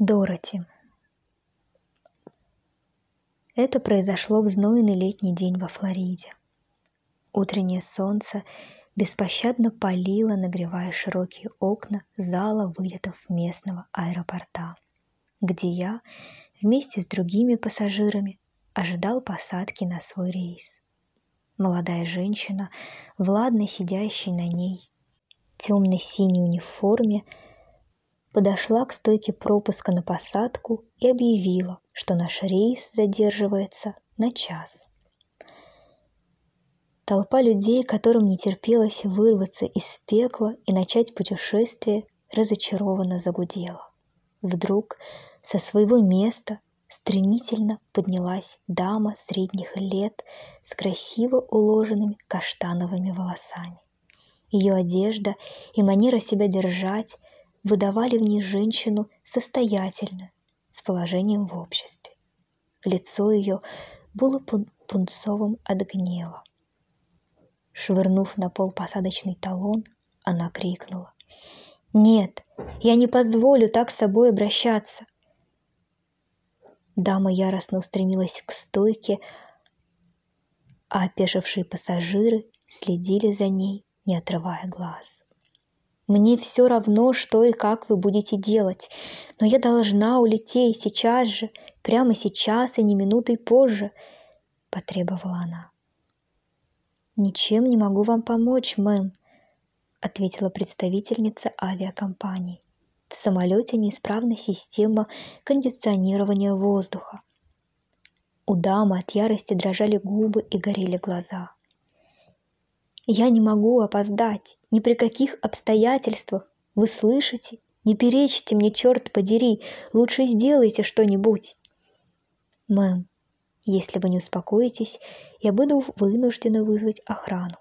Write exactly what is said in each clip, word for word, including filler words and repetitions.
Дороти. Это произошло в знойный летний день во Флориде. Утреннее солнце беспощадно палило, нагревая широкие окна зала вылетов местного аэропорта, где я вместе с другими пассажирами ожидал посадки на свой рейс. Молодая женщина, в ладно сидящей на ней темно-синей униформе, подошла к стойке пропуска на посадку и объявила, что наш рейс задерживается на час. Толпа людей, которым не терпелось вырваться из пекла и начать путешествие, разочарованно загудела. Вдруг со своего места стремительно поднялась дама средних лет с красиво уложенными каштановыми волосами. Ее одежда и манера себя держать выдавали в ней женщину состоятельную, с положением в обществе. Лицо ее было пунцовым от гнева. Швырнув на пол посадочный талон, она крикнула: «Нет, я не позволю так с собой обращаться!» Дама яростно устремилась к стойке, а опешившие пассажиры следили за ней, не отрывая глаз. «Мне все равно, что и как вы будете делать, но я должна улететь сейчас же, прямо сейчас и не минутой позже», — потребовала она. «Ничем не могу вам помочь, мэм», — ответила представительница авиакомпании. «В самолете неисправна система кондиционирования воздуха». У дамы от ярости дрожали губы и горели глаза. «Я не могу опоздать, ни при каких обстоятельствах. Вы слышите? Не перечьте мне, черт подери, лучше сделайте что-нибудь». «Мэм, если вы не успокоитесь, я буду вынуждена вызвать охрану».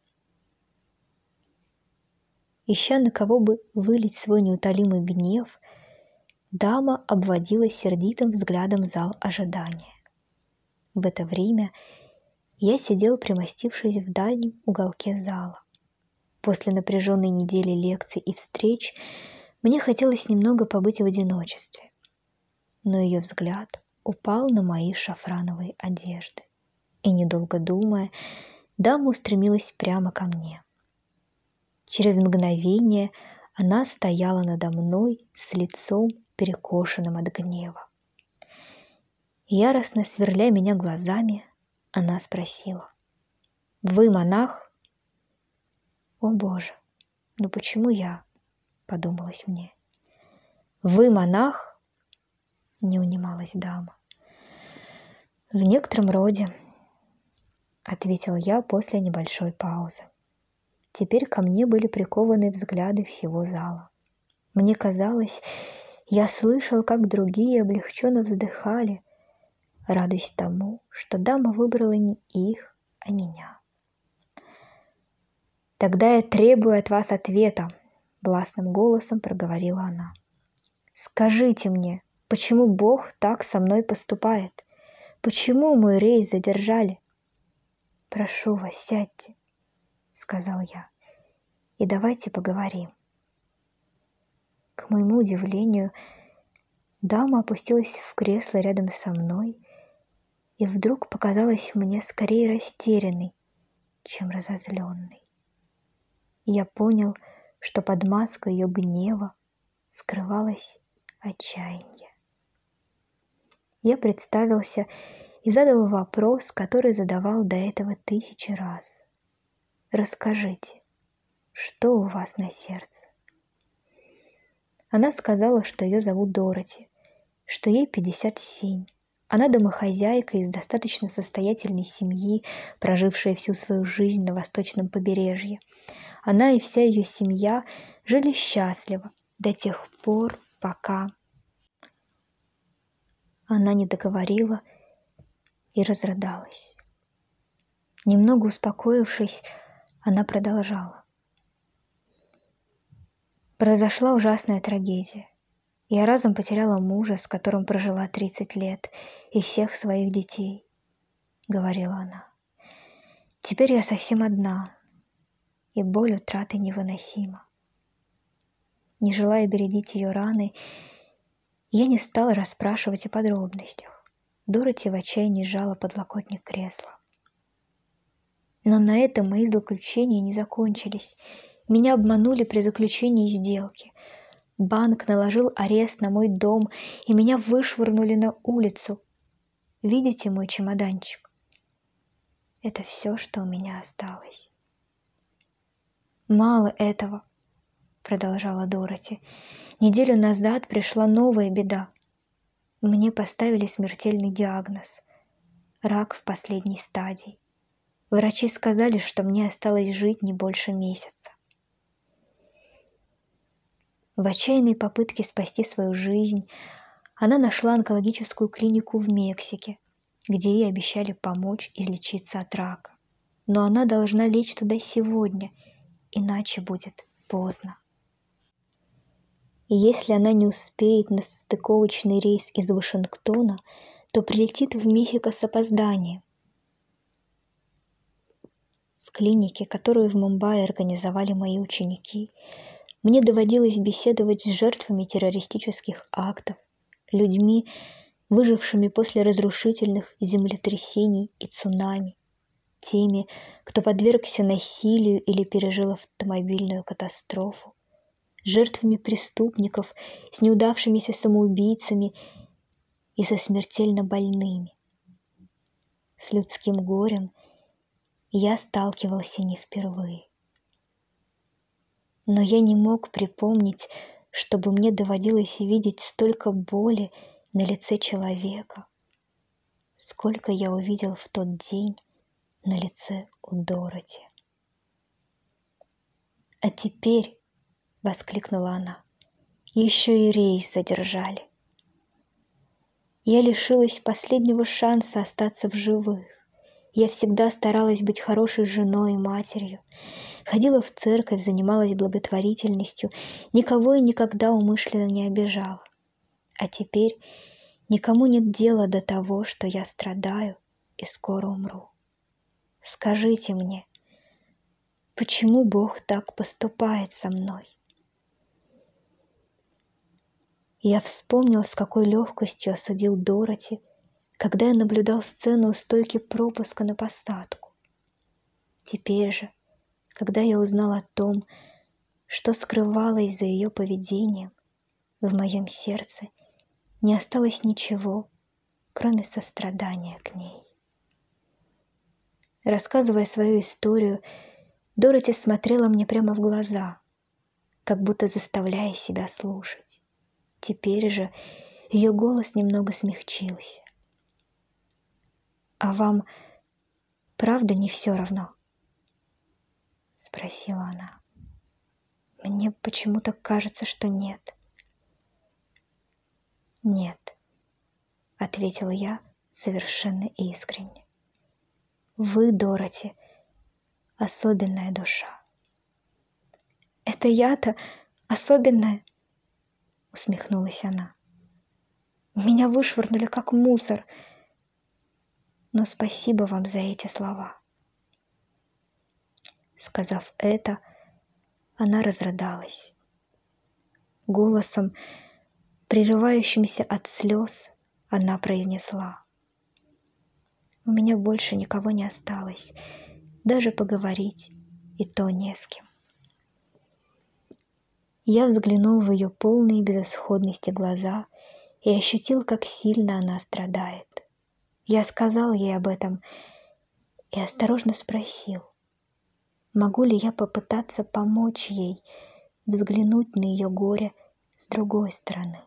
Ища на кого бы вылить свой неутолимый гнев, дама обводила сердитым взглядом зал ожидания. В это время я сидел, примостившись в дальнем уголке зала. После напряженной недели лекций и встреч мне хотелось немного побыть в одиночестве, но ее взгляд упал на мои шафрановые одежды, и, недолго думая, дама устремилась прямо ко мне. Через мгновение она стояла надо мной с лицом, перекошенным от гнева. Яростно сверля меня глазами, она спросила: «Вы монах?» «О Боже, ну почему я?» — подумалось мне. «Вы монах?» — не унималась дама. «В некотором роде», — ответил я после небольшой паузы. Теперь ко мне были прикованы взгляды всего зала. Мне казалось, я слышал, как другие облегченно вздыхали, радуясь тому, что дама выбрала не их, а меня. «Тогда я требую от вас ответа», — властным голосом проговорила она. «Скажите мне, почему Бог так со мной поступает? Почему мой рейс задержали?» «Прошу вас, сядьте», — сказал я, — «и давайте поговорим». К моему удивлению, дама опустилась в кресло рядом со мной и вдруг показалась мне скорее растерянной, чем разозленной. Я понял, что под маской ее гнева скрывалось отчаяние. Я представился и задал вопрос, который задавал до этого тысячи раз. «Расскажите, что у вас на сердце?» Она сказала, что ее зовут Дороти, что ей пятьдесят семь. Она домохозяйка из достаточно состоятельной семьи, прожившая всю свою жизнь на восточном побережье. Она и вся ее семья жили счастливо до тех пор, пока... Она не договорила и разрыдалась. Немного успокоившись, она продолжала. Произошла ужасная трагедия. Я разом потеряла мужа, с которым прожила тридцать лет, и всех своих детей, — говорила она. Теперь я совсем одна, и боль утраты невыносима. Не желая бередить ее раны, Я не стала расспрашивать о подробностях. Дороти в отчаянии сжала подлокотник кресла. Но на этом мои злоключения не закончились. Меня обманули при заключении сделки. Банк наложил арест на мой дом, и меня вышвырнули на улицу. Видите мой чемоданчик? Это все, что у меня осталось. Мало этого, продолжала Дороти. Неделю назад пришла новая беда. Мне поставили смертельный диагноз – рак в последней стадии. Врачи сказали, что мне осталось жить не больше месяца. В отчаянной попытке спасти свою жизнь она нашла онкологическую клинику в Мексике, где ей обещали помочь излечиться от рака. Но она должна лечь туда сегодня, иначе будет поздно. И если она не успеет на стыковочный рейс из Вашингтона, то прилетит в Мехико с опозданием. В клинике, которую в Мумбаи организовали мои ученики, мне доводилось беседовать с жертвами террористических актов, людьми, выжившими после разрушительных землетрясений и цунами, теми, кто подвергся насилию или пережил автомобильную катастрофу, жертвами преступников, с неудавшимися самоубийцами и со смертельно больными. С людским горем я сталкивался не впервые. Но я не мог припомнить, чтобы мне доводилось видеть столько боли на лице человека, сколько я увидел в тот день на лице у Дороти. «А теперь», — воскликнула она, — «еще и рейс задержали. Я лишилась последнего шанса остаться в живых. Я всегда старалась быть хорошей женой и матерью, ходила в церковь, занималась благотворительностью, никого и никогда умышленно не обижала. А теперь никому нет дела до того, что я страдаю и скоро умру. Скажите мне, почему Бог так поступает со мной?» Я вспомнил, с какой легкостью осудил Дороти, когда я наблюдал сцену у стойки пропуска на посадку. Теперь же, когда я узнал о том, что скрывалось за ее поведением, в моем сердце не осталось ничего, кроме сострадания к ней. Рассказывая свою историю, Дороти смотрела мне прямо в глаза, как будто заставляя себя слушать. Теперь же ее голос немного смягчился. «А вам правда не все равно?» — спросила она. «Мне почему-то кажется, что нет». «Нет», — ответила я совершенно искренне. «Вы, Дороти, особенная душа». «Это я-то особенная?» — усмехнулась она. «Меня вышвырнули как мусор. Но спасибо вам за эти слова». Сказав это, она разрыдалась. Голосом, прерывающимся от слез, она произнесла: «У меня больше никого не осталось, даже поговорить и то не с кем». Я взглянул в ее полные безысходности глаза и ощутил, как сильно она страдает. Я сказал ей об этом и осторожно спросил, могу ли я попытаться помочь ей взглянуть на ее горе с другой стороны.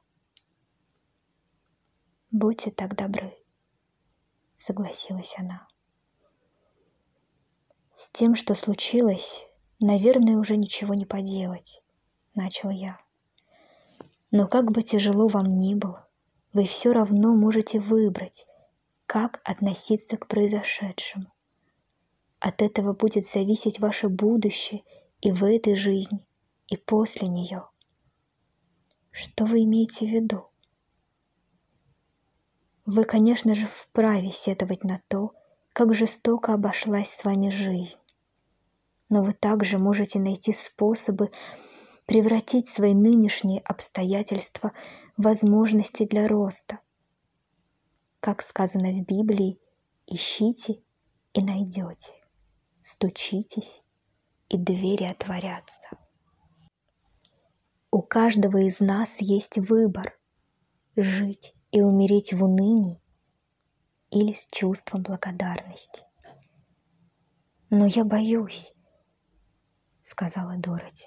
«Будьте так добры», — согласилась она. «С тем, что случилось, наверное, уже ничего не поделать», — начал я. «Но как бы тяжело вам ни было, вы все равно можете выбрать, как относиться к произошедшему. От этого будет зависеть ваше будущее и в этой жизни, и после нее. Что вы имеете в виду? Вы, конечно же, вправе сетовать на то, как жестоко обошлась с вами жизнь. Но вы также можете найти способы превратить свои нынешние обстоятельства в возможности для роста. Как сказано в Библии, ищите и найдете, стучитесь, и двери отворятся. У каждого из нас есть выбор – жить и умереть в унынии или с чувством благодарности. «Но я боюсь», — сказала Дороти.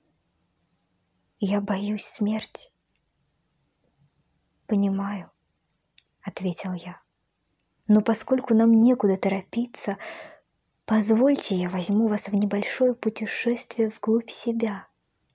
«Я боюсь смерти». «Понимаю», — ответил я. «Но поскольку нам некуда торопиться, позвольте я возьму вас в небольшое путешествие вглубь себя».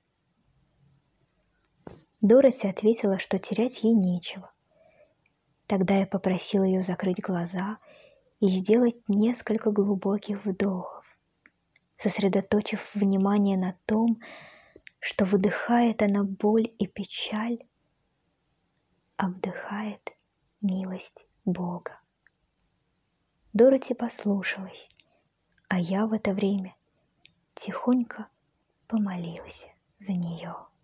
Дороти ответила, что терять ей нечего. Тогда я попросила ее закрыть глаза и сделать несколько глубоких вдохов, сосредоточив внимание на том, что выдыхает она боль и печаль, а вдыхает милость Бога. Дороти послушалась, а я в это время тихонько помолилась за нее.